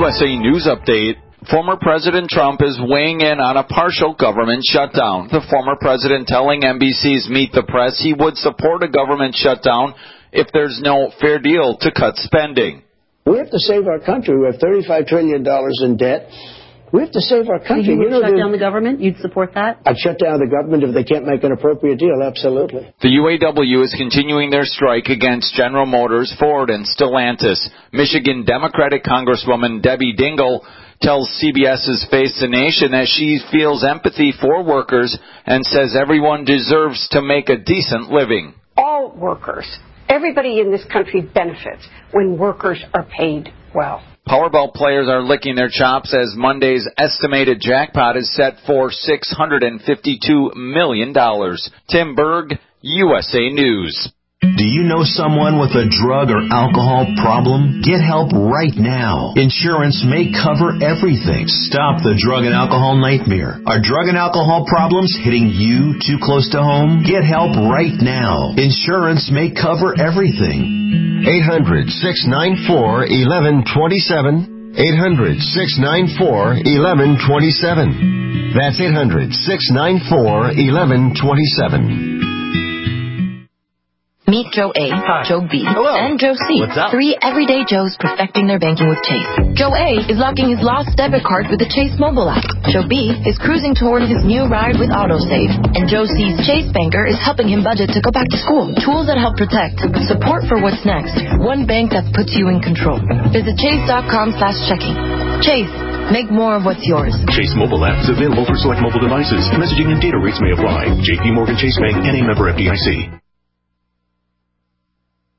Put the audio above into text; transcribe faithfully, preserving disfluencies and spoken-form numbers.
S A News Update. Former President Trump is weighing in on a partial government shutdown. The former president telling N B C's Meet the Press he would support a government shutdown if there's no fair deal to cut spending. We have to save our country. We have thirty-five trillion dollars in debt. We have to save our country. So you would you know, shut down the government? You'd support that? I'd shut down the government if they can't make an appropriate deal, absolutely. The U A W is continuing their strike against General Motors, Ford, and Stellantis. Michigan Democratic Congresswoman Debbie Dingell tells CBS's Face the Nation that she feels empathy for workers and says everyone deserves to make a decent living. All workers, everybody in this country benefits when workers are paid well. Powerball players are licking their chops as Monday's estimated jackpot is set for six hundred fifty-two million dollars. Tim Berg, U S A News. Do you know someone with a drug or alcohol problem? Get help right now. Insurance may cover everything. Stop the drug and alcohol nightmare. Are drug and alcohol problems hitting you too close to home? Get help right now. Insurance may cover everything. eight hundred, six nine four, one one two seven. eight hundred, six nine four, one one two seven. That's eight hundred, six nine four, one one two seven. Meet Joe A, Hi. Joe B, Hello. and Joe C. What's up? Three everyday Joes perfecting their banking with Chase. Joe A is locking his lost debit card with the Chase mobile app. Joe B is cruising toward his new ride with AutoSave. And Joe C's Chase banker is helping him budget to go back to school. Tools that help protect, support for what's next. One bank that puts you in control. Visit chase.com slash checking. Chase. Make more of what's yours. Chase mobile app is available for select mobile devices. Messaging and data rates may apply. J P Morgan Chase Bank, N A member F D I C.